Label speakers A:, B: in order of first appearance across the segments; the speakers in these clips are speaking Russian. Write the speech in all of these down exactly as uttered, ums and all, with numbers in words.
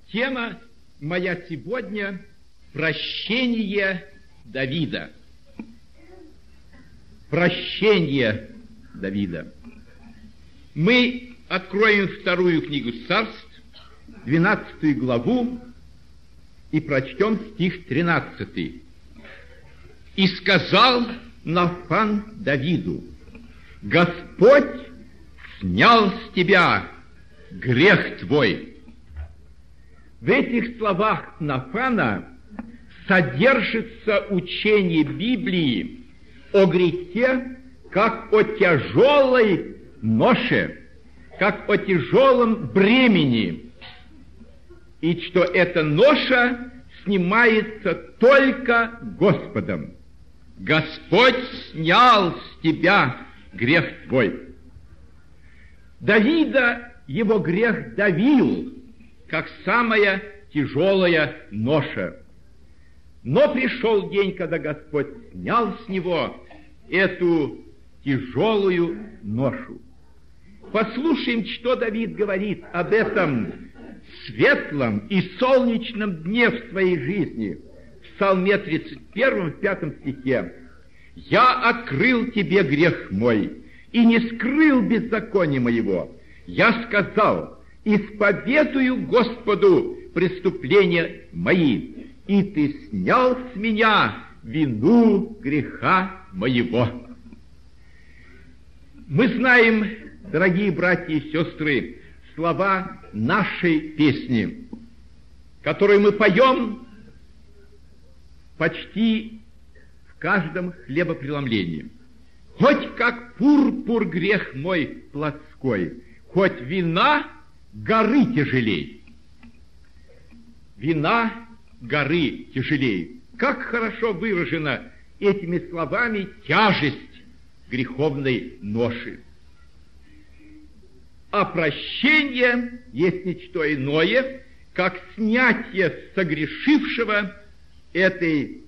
A: Тема моя сегодня — прощение Давида. Прощение Давида. Мы откроем вторую книгу Царств, двенадцатую главу, и прочтем стих тринадцатый. «И сказал Нафан Давиду: Господь снял с тебя грех твой». В этих словах Нафана содержится учение Библии о грехе как о тяжелой ноше, как о тяжелом бремени, и что эта ноша снимается только Господом. Господь снял с тебя грех твой. Давида его грех давил, как самая тяжелая ноша. Но пришел день, когда Господь снял с него эту тяжелую ношу. Послушаем, что Давид говорит об этом светлом и солнечном дне в своей жизни. В Псалме тридцать первом, в пятом стихе: «Я открыл тебе грех мой и не скрыл беззакония моего. Я сказал: исповедую Господу преступления мои, и ты снял с меня вину греха моего». Мы знаем, дорогие братья и сестры, слова нашей песни, которую мы поем почти в каждом хлебопреломлении. «Хоть как пурпур грех мой плотской, хоть вина горы тяжелей». Вина горы тяжелей. Как хорошо выражена этими словами тяжесть греховной ноши. А прощение есть ничто иное, как снятие согрешившего этой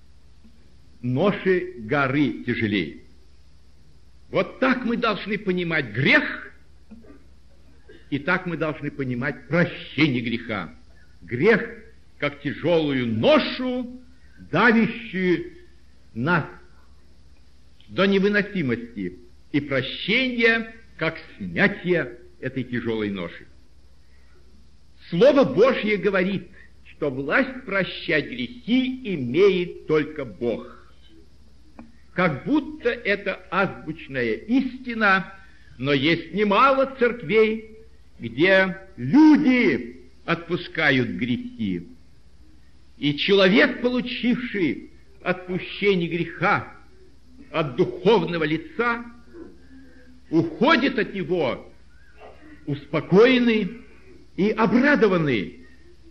A: ноши горы тяжелей. Вот так мы должны понимать грех, и так мы должны понимать прощение греха. Грех как тяжелую ношу, давящую нас до невыносимости, и прощение как снятие этой тяжелой ноши. Слово Божье говорит, что власть прощать грехи имеет только Бог. Как будто это азбучная истина, но есть немало церквей, где люди отпускают грехи. И человек, получивший отпущение греха от духовного лица, уходит от него успокоенный и обрадованный,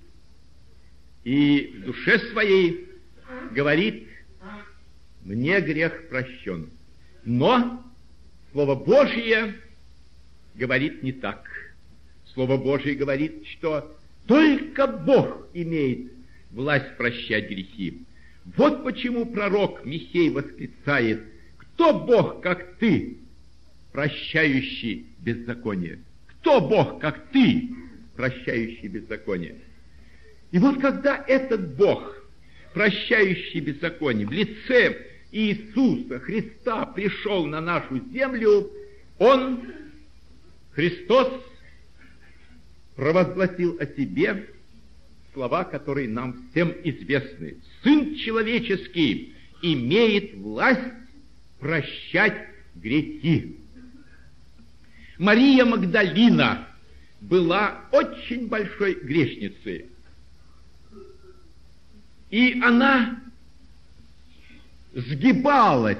A: и в душе своей говорит: мне грех прощен. Но Слово Божье говорит не так. Слово Божье говорит, что только Бог имеет власть прощать грехи. Вот почему пророк Михей восклицает: кто Бог, как ты, прощающий беззаконие? Кто Бог, как ты, прощающий беззаконие? И вот когда этот Бог, прощающий беззаконие, в лице Иисуса Христа пришел на нашу землю, Он, Христос, провозгласил о себе слова, которые нам всем известны. Сын человеческий имеет власть прощать грехи. Мария Магдалина была очень большой грешницей. И она сгибалась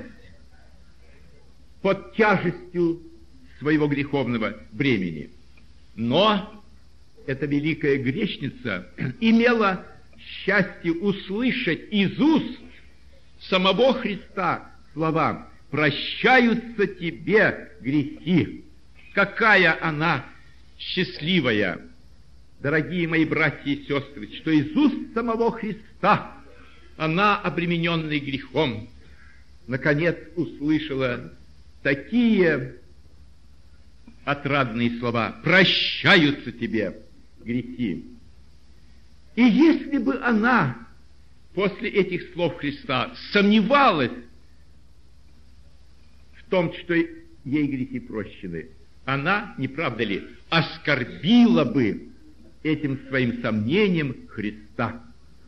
A: под тяжестью своего греховного бремени. Но эта великая грешница имела счастье услышать из уст самого Христа слова: «Прощаются тебе грехи». Какая она счастливая, дорогие мои братья и сестры, что из уст самого Христа она, обремененная грехом, наконец услышала такие отрадные слова: «Прощаются тебе грехи». И если бы она после этих слов Христа сомневалась в том, что ей грехи прощены, она, не правда ли, оскорбила бы этим своим сомнением Христа.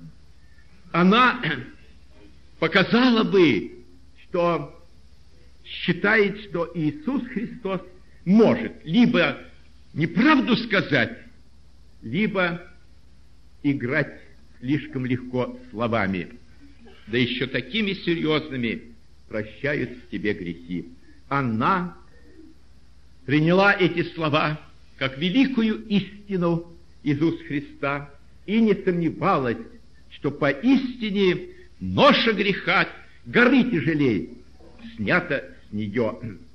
A: Она показала бы, что считает, что Иисус Христос может либо неправду сказать, либо играть слишком легко словами, да еще такими серьезными: прощают тебе грехи. Она приняла эти слова как великую истину Иисуса Христа и не сомневалась, что поистине ноша греха, горы тяжелей, снята с нее.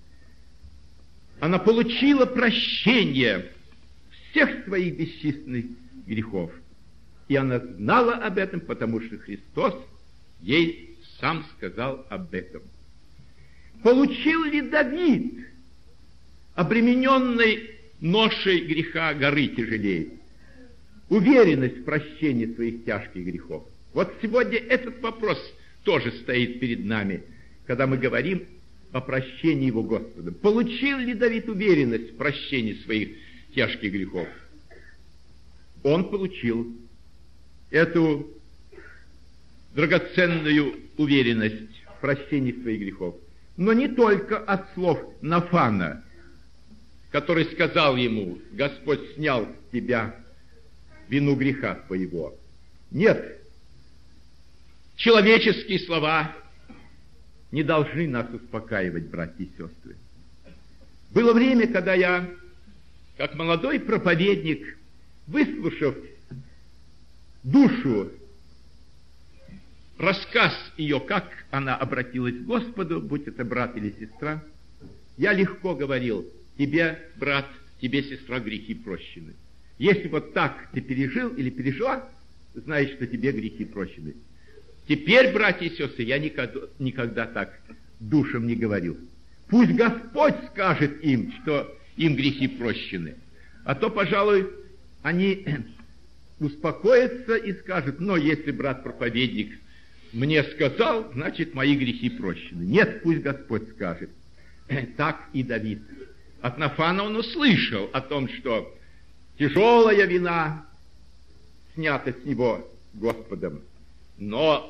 A: Она получила прощение всех своих бесчисленных грехов. И она знала об этом, потому что Христос ей сам сказал об этом. Получил ли Давид, обремененный ношей греха, горы тяжелей, уверенность в прощении своих тяжких грехов? Вот сегодня этот вопрос тоже стоит перед нами, когда мы говорим о прощении его Господом. Получил ли Давид уверенность в прощении своих тяжких грехов? Он получил эту драгоценную уверенность в прощении своих грехов. Но не только от слов Нафана, который сказал ему: Господь снял с тебя вину греха твоего. Нет, человеческие слова не должны нас успокаивать, братья и сестры. Было время, когда я, как молодой проповедник, выслушав душу, рассказ ее, как она обратилась к Господу, будь это брат или сестра, я легко говорил: тебе, брат, тебе, сестра, грехи прощены. Если вот так ты пережил или пережила, знаешь, что тебе грехи прощены. Теперь, братья и сестры, я никогда, никогда так душам не говорил. Пусть Господь скажет им, что им грехи прощены. А то, пожалуй, они успокоятся и скажут: но если брат-проповедник мне сказал, значит, мои грехи прощены. Нет, пусть Господь скажет. Так и Давид. От Нафана он услышал о том, что тяжелая вина снята с него Господом. Но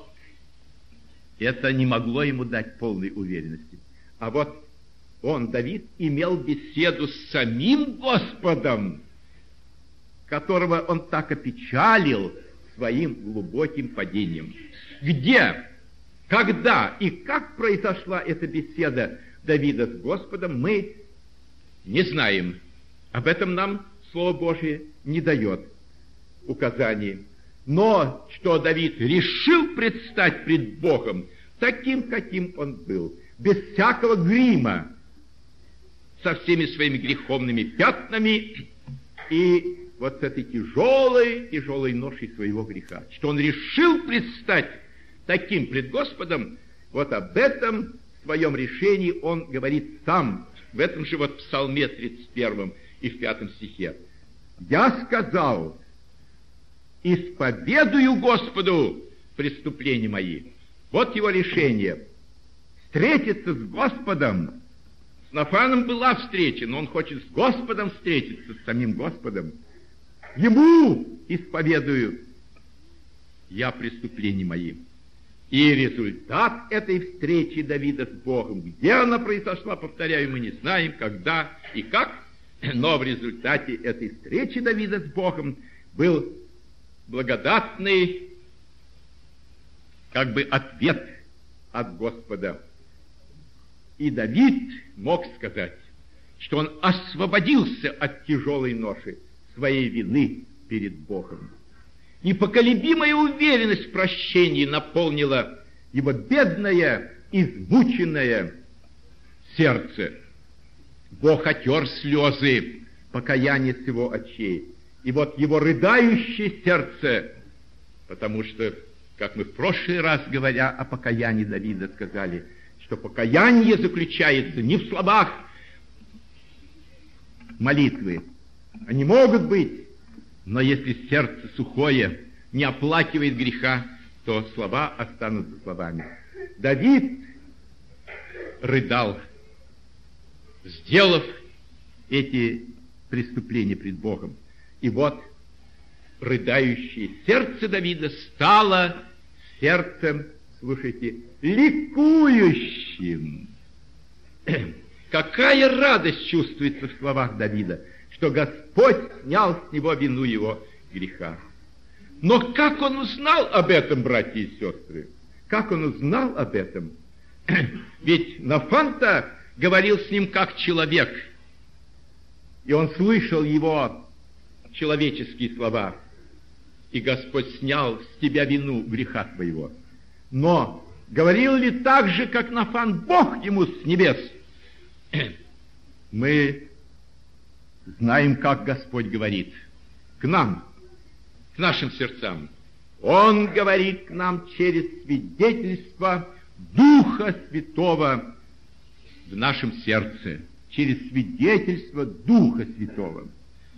A: это не могло ему дать полной уверенности. А вот он, Давид, имел беседу с самим Господом, которого он так опечалил своим глубоким падением. Где, когда и как произошла эта беседа Давида с Господом, мы не знаем. Об этом нам Слово Божие не дает указаний. Но что Давид решил предстать пред Богом таким, каким он был, без всякого грима, со всеми своими греховными пятнами и вот с этой тяжелой, тяжелой ношей своего греха. Что он решил предстать таким пред Господом, вот об этом в своем решении он говорит сам, в этом же вот Псалме тридцать первом и в пятом стихе. «Я сказал, исповедую Господу преступления мои». Вот его решение. Встретиться с Господом. С Нафаном была встреча, но он хочет с Господом встретиться, с самим Господом. Ему исповедую я преступления мои. И результат этой встречи Давида с Богом, где она произошла, повторяю, мы не знаем, когда и как, но в результате этой встречи Давида с Богом был благодатный, как бы, ответ от Господа. И Давид мог сказать, что он освободился от тяжелой ноши своей вины перед Богом. Непоколебимая уверенность в прощении наполнила его бедное, измученное сердце. Бог отер слезы покаяния с его очей. И вот его рыдающее сердце, потому что, как мы в прошлый раз, говоря о покаянии Давида, сказали, что покаяние заключается не в словах молитвы. Они могут быть, но если сердце сухое, не оплакивает греха, то слова останутся словами. Давид рыдал, сделав эти преступления пред Богом. И вот рыдающее сердце Давида стало сердцем, слушайте, ликующим. Какая радость чувствуется в словах Давида, что Господь снял с него вину его греха. Но как он узнал об этом, братья и сестры? Как он узнал об этом? Ведь Нафан-то говорил с ним как человек, и он слышал его человеческие слова. И Господь снял с тебя вину греха твоего. Но говорил ли так же, как Нафан, Бог ему с небес? Мы знаем, как Господь говорит к нам, к нашим сердцам. Он говорит к нам через свидетельство Духа Святого в нашем сердце, через свидетельство Духа Святого.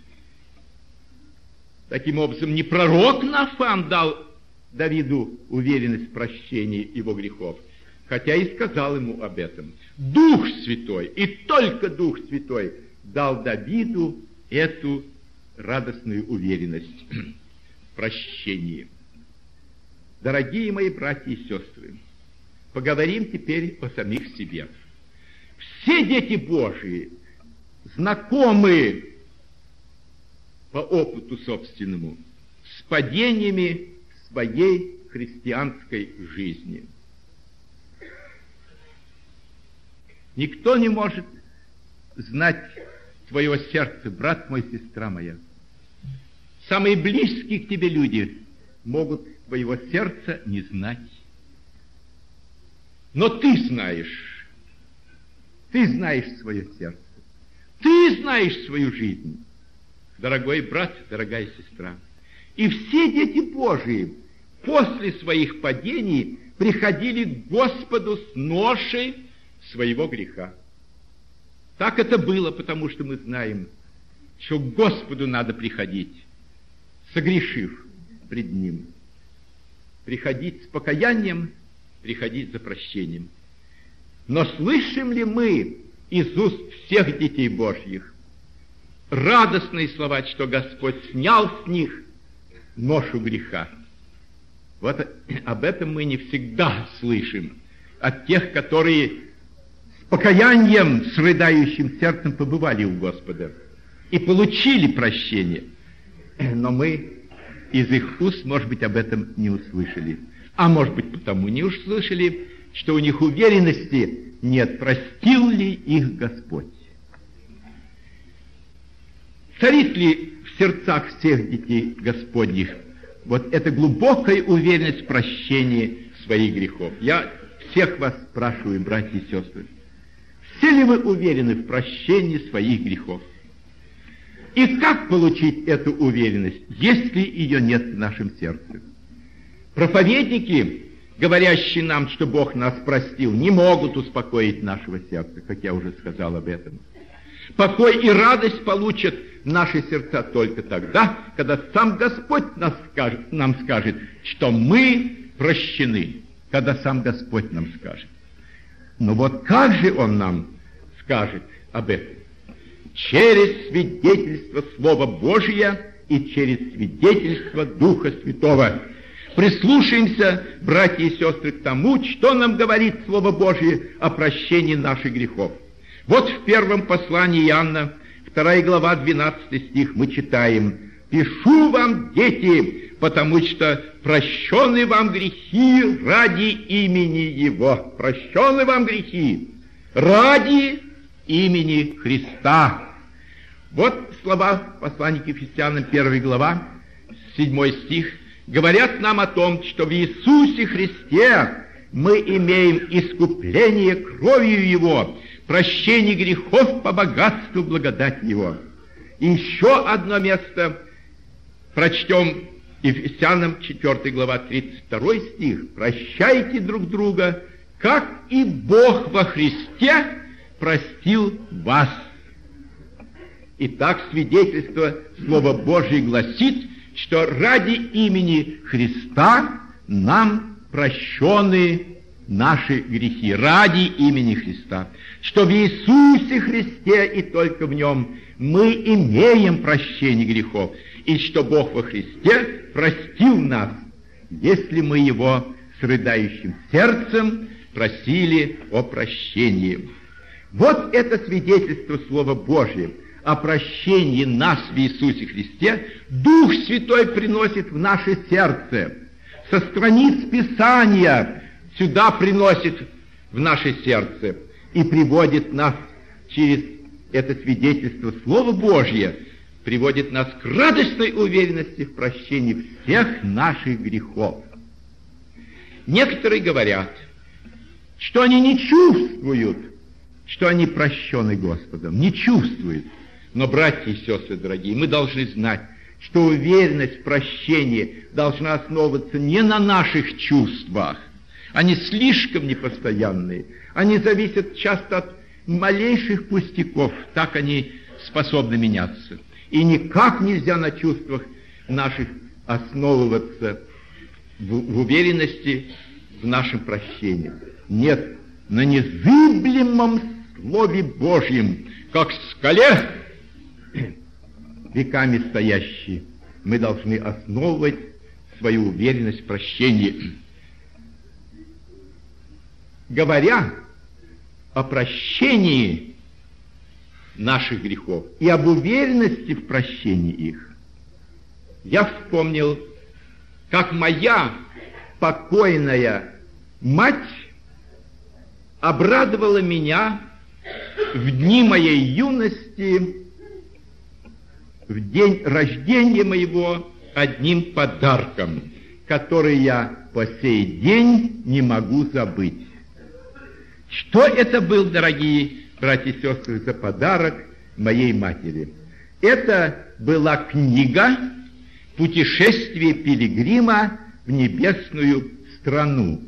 A: Таким образом, не пророк Нафан дал Давиду уверенность в прощении его грехов, хотя и сказал ему об этом. Дух Святой, и только Дух Святой дал Давиду эту радостную уверенность в прощении. Дорогие мои братья и сестры, поговорим теперь о самих себе. Все дети Божии знакомы по опыту собственному с падениями своей христианской жизни. Никто не может знать твоего сердца, брат мой, сестра моя. Самые близкие к тебе люди могут твоего сердца не знать. Но ты знаешь, ты знаешь свое сердце, ты знаешь свою жизнь, дорогой брат, дорогая сестра. И все дети Божии после своих падений приходили к Господу с ношей своего греха. Так это было, потому что мы знаем, что к Господу надо приходить, согрешив пред Ним. Приходить с покаянием, приходить за прощением. Но слышим ли мы из уст всех детей Божьих радостные слова, что Господь снял с них ношу греха? Вот об этом мы не всегда слышим от тех, которые с покаянием, с рыдающим сердцем побывали у Господа и получили прощение. Но мы из их уст, может быть, об этом не услышали. А может быть, потому не услышали, что у них уверенности нет, простил ли их Господь. Царит ли в сердцах всех детей Господних вот эта глубокая уверенность в прощении своих грехов? Я всех вас спрашиваю, братья и сестры, все ли вы уверены в прощении своих грехов? И как получить эту уверенность, если ее нет в нашем сердце? Проповедники, говорящие нам, что Бог нас простил, не могут успокоить нашего сердца, как я уже сказал об этом. Покой и радость получат наши сердца только тогда, когда сам Господь нас скажет, нам скажет, что мы прощены, когда сам Господь нам скажет. Но вот как же Он нам скажет об этом? Через свидетельство Слова Божия и через свидетельство Духа Святого. Прислушаемся, братья и сестры, к тому, что нам говорит Слово Божие о прощении наших грехов. Вот в первом послании Иоанна, вторая глава, двенадцатый стих, мы читаем: «Пишу вам, дети, потому что прощены вам грехи ради имени Его». Прощены вам грехи ради имени Христа. Вот слова послания к Ефесянам, первая глава, седьмой стих, говорят нам о том, что в Иисусе Христе мы имеем искупление кровью Его, прощение грехов по богатству благодати Его. И еще одно место прочтем Ефесянам, четвёртая глава, тридцать второй стих. «Прощайте друг друга, как и Бог во Христе простил вас». Итак, свидетельство Слова Божие гласит, что ради имени Христа нам прощены наши грехи. Ради имени Христа. Что в Иисусе Христе и только в Нем мы имеем прощение грехов. И что Бог во Христе простил нас, если мы Его с рыдающим сердцем просили о прощении. Вот это свидетельство Слова Божьего о прощении нас в Иисусе Христе Дух Святой приносит в наше сердце. Со страниц Писания сюда приносит в наше сердце и приводит нас через это свидетельство Слова Божье, приводит нас к радостной уверенности в прощении всех наших грехов. Некоторые говорят, что они не чувствуют, что они прощены Господом, не чувствуют. Но, братья и сестры дорогие, мы должны знать, что уверенность в прощении должна основываться не на наших чувствах. Они слишком непостоянные. Они зависят часто от малейших пустяков. Так они способны меняться. И никак нельзя на чувствах наших основываться в, в уверенности в нашем прощении. Нет, на незыблемом Слове Божьем, как скале, веками стоящие, мы должны основывать свою уверенность в прощении. Говоря о прощении наших грехов и об уверенности в прощении их, я вспомнил, как моя покойная мать обрадовала меня в дни моей юности, в день рождения моего, одним подарком, который я по сей день не могу забыть. Что это был, дорогие братья и сестры, за подарок моей матери? Это была книга «Путешествие пилигрима в небесную страну».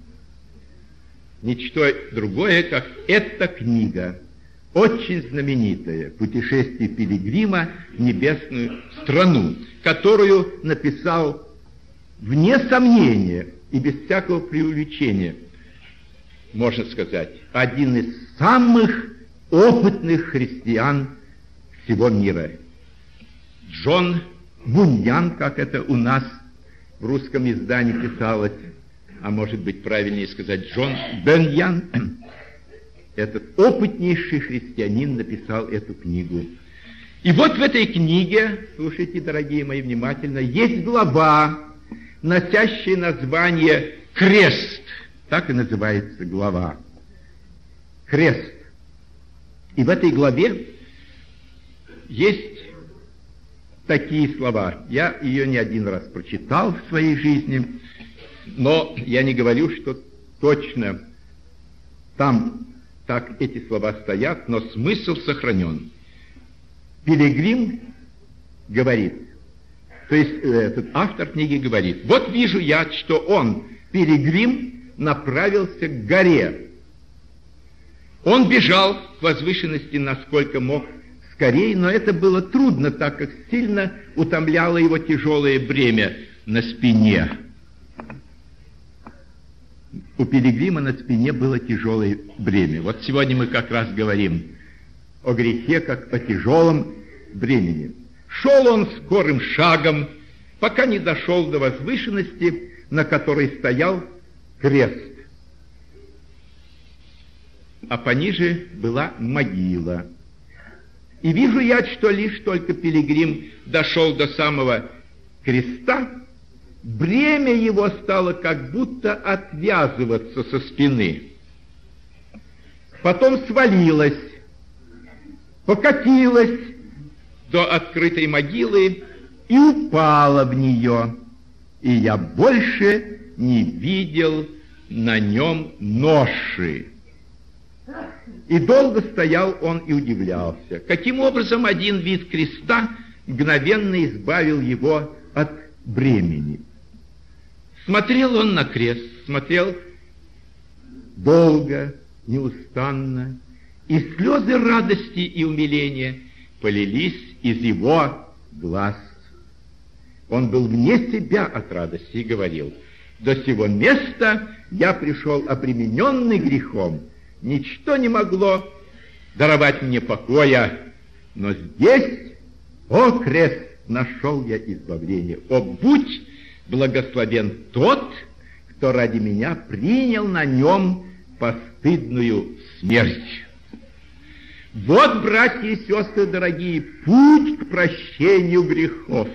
A: Ничто другое, как эта книга, очень знаменитая «Путешествие пилигрима в небесную страну», которую написал, вне сомнения и без всякого преувеличения, можно сказать, один из самых опытных христиан всего мира. Джон Буньян, как это у нас в русском издании писалось, а может быть правильнее сказать Джон Беньян, этот опытнейший христианин написал эту книгу. И вот в этой книге, слушайте, дорогие мои, внимательно, есть глава, носящая название «Крест». Так и называется глава. Крест. И в этой главе есть такие слова. Я ее не один раз прочитал в своей жизни, но я не говорю, что точно там так эти слова стоят, но смысл сохранен. Пилигрим говорит, то есть этот автор книги говорит, вот вижу я, что он, пилигрим, направился к горе. Он бежал к возвышенности, насколько мог, скорее, но это было трудно, так как сильно утомляло его тяжелое бремя на спине. У пилигрима на спине было тяжелое бремя. Вот сегодня мы как раз говорим о грехе, как о тяжелом бремени. Шел он скорым шагом, пока не дошел до возвышенности, на которой стоял крест. А пониже была могила. И вижу я, что лишь только пилигрим дошел до самого креста, бремя его стало как будто отвязываться со спины. Потом свалилось, покатилось до открытой могилы и упало в нее. И я больше не видел на нем ноши. И долго стоял он и удивлялся, каким образом один вид креста мгновенно избавил его от бремени. Смотрел он на крест, смотрел долго, неустанно, и слезы радости и умиления полились из его глаз. Он был вне себя от радости и говорил: «До сего места я пришел обремененный грехом, ничто не могло даровать мне покоя, но здесь, о крест, нашел я избавление. О, будь благословен тот, кто ради меня принял на нем постыдную смерть». Вот, братья и сестры дорогие, путь к прощению грехов.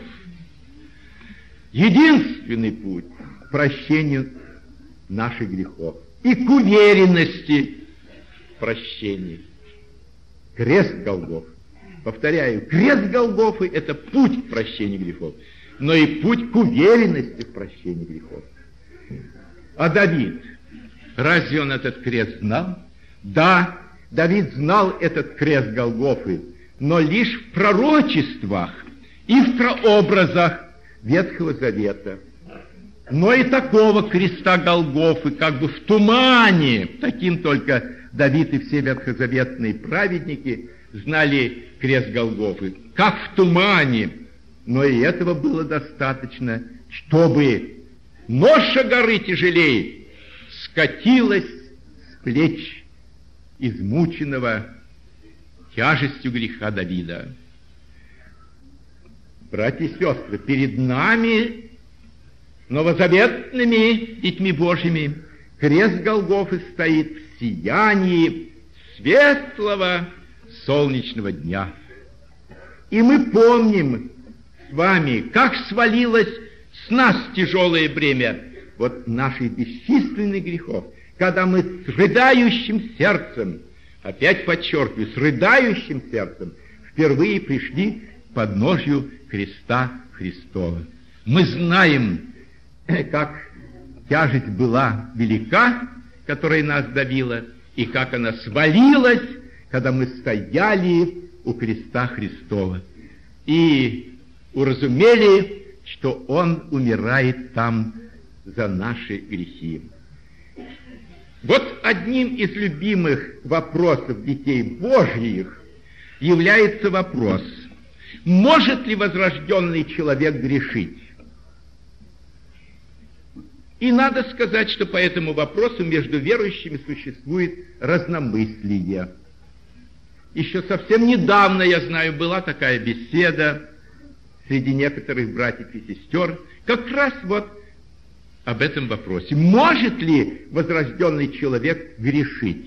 A: Единственный путь к прощению наших грехов и к уверенности в прощении. Крест Голгофы. Повторяю, крест Голгофы — это путь к прощению грехов, но и путь к уверенности в прощении грехов. А Давид, разве он этот крест знал? Да, Давид знал этот крест Голгофы, но лишь в пророчествах и в прообразах Ветхого Завета. Но и такого креста Голгофы, как бы в тумане, таким только Давид и все ветхозаветные праведники знали крест Голгофы, как в тумане. Но и этого было достаточно, чтобы ноша горы тяжелее скатилась с плеч измученного тяжестью греха Давида. Братья и сестры, перед нами, новозаветными детьми Божьими, крест Голгофы стоит в сиянии светлого солнечного дня. И мы помним с вами, как свалилось с нас тяжелое бремя вот наших бесчисленных грехов, когда мы с рыдающим сердцем, опять подчеркиваю, с рыдающим сердцем впервые пришли к подножью креста Христова. Мы знаем, как тяжесть была велика, которая нас давила, и как она свалилась, когда мы стояли у креста Христова и уразумели, что Он умирает там за наши грехи. Вот одним из любимых вопросов детей Божьих является вопрос: может ли возрожденный человек грешить? И надо сказать, что по этому вопросу между верующими существует разномыслие. Еще совсем недавно, я знаю, была такая беседа среди некоторых братьев и сестер, как раз вот об этом вопросе. Может ли возрожденный человек грешить?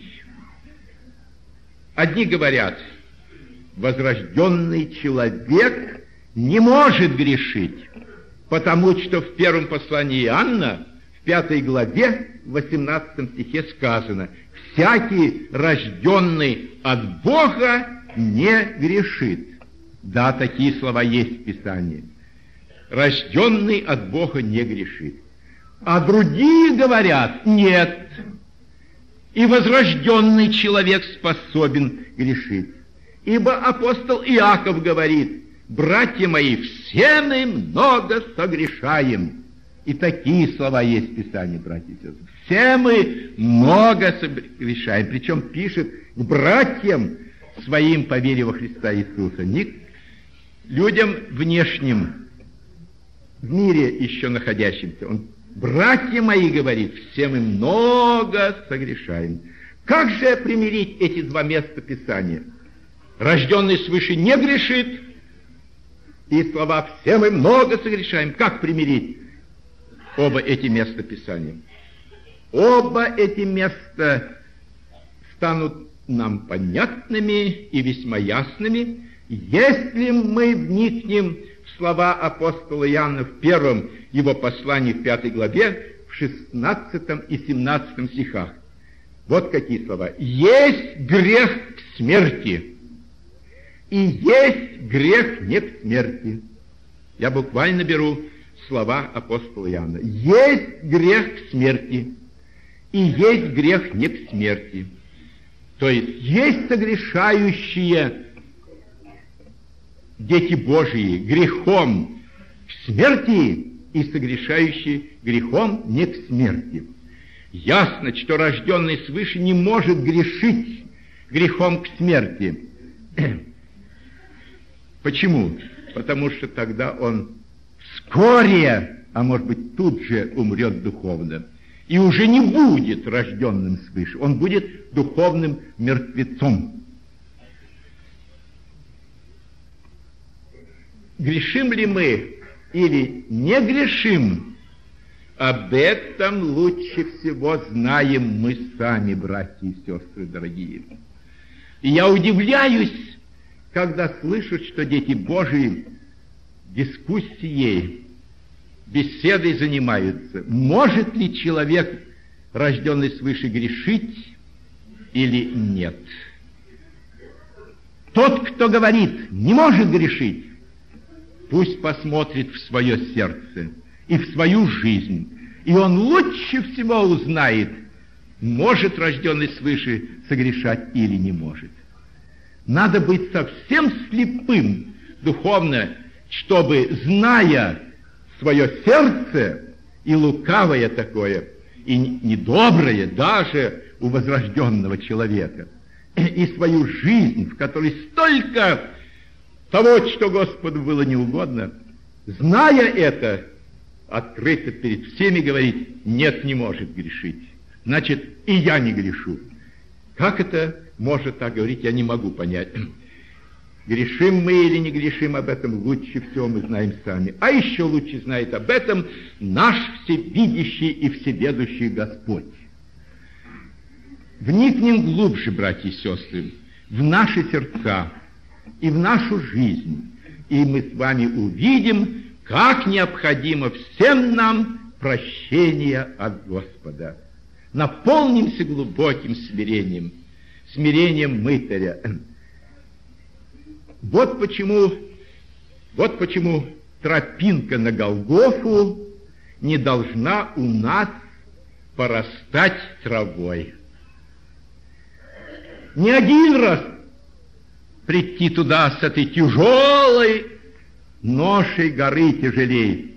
A: Одни говорят, возрожденный человек не может грешить, потому что в первом послании Иоанна, в пятой главе, в восемнадцатом стихе сказано: «Всякий, рожденный от Бога, не грешит». Да, такие слова есть в Писании. Рожденный от Бога не грешит. А другие говорят: нет, и возрожденный человек способен грешить. Ибо апостол Иаков говорит: «Братья мои, все мы много согрешаем». И такие слова есть в Писании, братья и сестры. Все мы много согрешаем. Причем пишет к братьям своим по вере во Христа Иисуса, не к людям внешним, в мире еще находящимся. Он: «Братья мои, говорит, все мы много согрешаем». Как же примирить эти два места Писания? Рожденный свыше не грешит, и слова «все мы много согрешаем». Как примирить оба эти места Писания? Оба эти места станут нам понятными и весьма ясными, если мы вникнем в слова апостола Иоанна в первом его послании, в пятой главе, в шестнадцатом и семнадцатом стихах. Вот какие слова. «Есть грех к смерти, и есть грех не к смерти». Я буквально беру слова апостола Иоанна. Есть грех к смерти, и есть грех не к смерти. То есть есть согрешающие дети Божии грехом к смерти и согрешающие грехом не к смерти. Ясно, что рожденный свыше не может грешить грехом к смерти. Почему? Потому что тогда он вскоре, а может быть тут же умрет духовно, и уже не будет рожденным свыше, он будет духовным мертвецом. Грешим ли мы или не грешим, об этом лучше всего знаем мы сами, братья и сестры дорогие. И я удивляюсь, когда слышу, что дети Божии дискуссией, беседой занимаются. Может ли человек, рожденный свыше, грешить или нет? Тот, кто говорит, не может грешить, пусть посмотрит в свое сердце и в свою жизнь, и он лучше всего узнает, может рожденный свыше согрешать или не может. Надо быть совсем слепым духовно, чтобы, зная свое сердце, и лукавое такое, и недоброе даже у возрожденного человека, и свою жизнь, в которой столько того, что Господу было неугодно, зная это, открыто перед всеми говорить: нет, не может грешить. Значит, и я не грешу. Как это может так говорить, я не могу понять. Грешим мы или не грешим, об этом лучше всего мы знаем сами. А еще лучше знает об этом наш всевидящий и всеведущий Господь. Вникнем глубже, братья и сестры, в наши сердца и в нашу жизнь, и мы с вами увидим, как необходимо всем нам прощение от Господа. Наполнимся глубоким смирением, смирением мытаря. Вот почему, вот почему тропинка на Голгофу не должна у нас порастать травой. Не один раз прийти туда с этой тяжелой ношей горы тяжелей.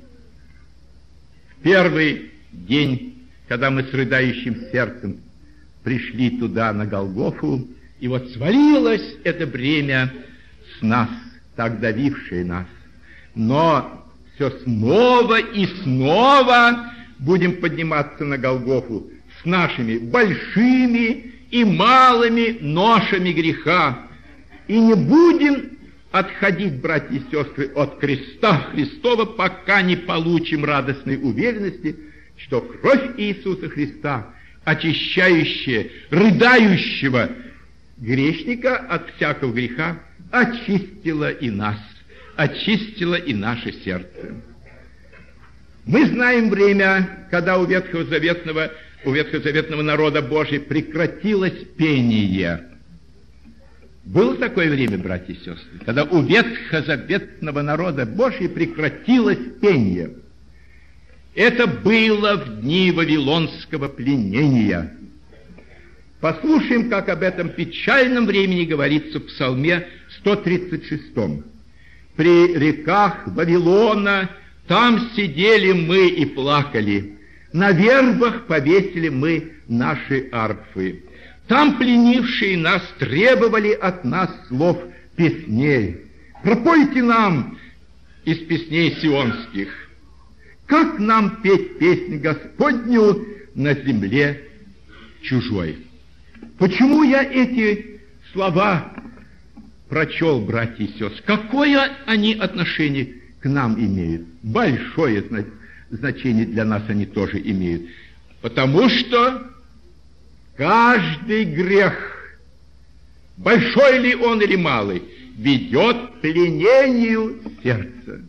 A: В первый день, когда мы с рыдающим сердцем пришли туда, на Голгофу, и вот свалилось это бремя с нас, так давившее нас. Но все снова и снова будем подниматься на Голгофу с нашими большими и малыми ношами греха. И не будем отходить, братья и сестры, от креста Христова, пока не получим радостной уверенности, что кровь Иисуса Христа, очищающая рыдающего грешника от всякого греха, очистила и нас, очистила и наше сердце. Мы знаем время, когда у ветхозаветного, у ветхозаветного народа Божия прекратилось пение. Было такое время, братья и сестры, когда у ветхозаветного народа Божия прекратилось пение. Это было в дни вавилонского пленения. Послушаем, как об этом печальном времени говорится в Псалме сто тридцать шестом. «При реках Вавилона там сидели мы и плакали, на вербах повесили мы наши арфы. Там пленившие нас требовали от нас слов песней. Пропойте нам из песней сионских. Как нам петь песнь Господню на земле чужой?» Почему я эти слова прочел, братья и сестры? Какое они отношение к нам имеют? Большое значение для нас они тоже имеют. Потому что каждый грех, большой ли он или малый, ведет к пленению сердца.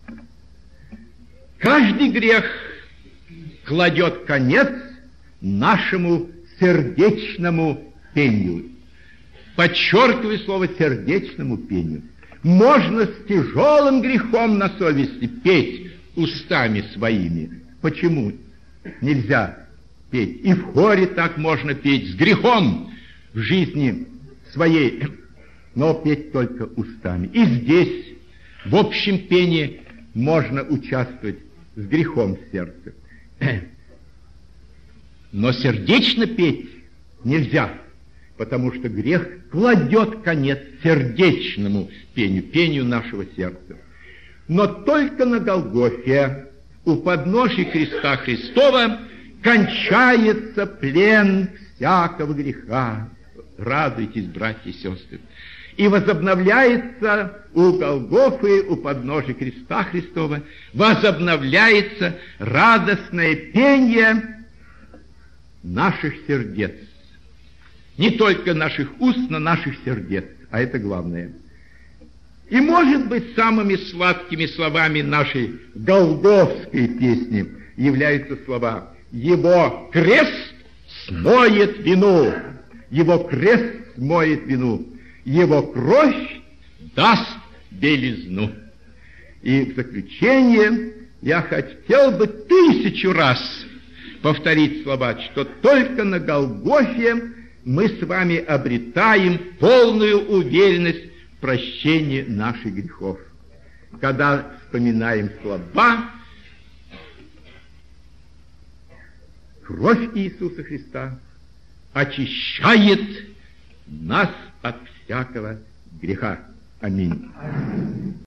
A: Каждый грех кладет конец нашему сердечному пению. Подчеркиваю слово «сердечному пению». Можно с тяжелым грехом на совести петь устами своими. Почему нельзя петь? И в хоре так можно петь с грехом в жизни своей, но петь только устами. И здесь, в общем пении, можно участвовать с грехом в сердце. Но сердечно петь нельзя, потому что грех кладет конец сердечному пению, пению нашего сердца. но только на Голгофе, у подножия креста Христова, кончается плен всякого греха. Радуйтесь, братья и сестры. И возобновляется у Голгофы, у подножия креста Христова, возобновляется радостное пение наших сердец. Не только наших уст, но наших сердец. А это главное. И, может быть, самыми сладкими словами нашей голгофской песни являются слова: «Его крест смоет вину, Его крест смоет вину, Его кровь даст белизну». И в заключение я хотел бы тысячу раз повторить слова, что только на Голгофе мы с вами обретаем полную уверенность в прощении наших грехов. Когда вспоминаем слова: «Кровь Иисуса Христа очищает нас от всякого греха». Аминь.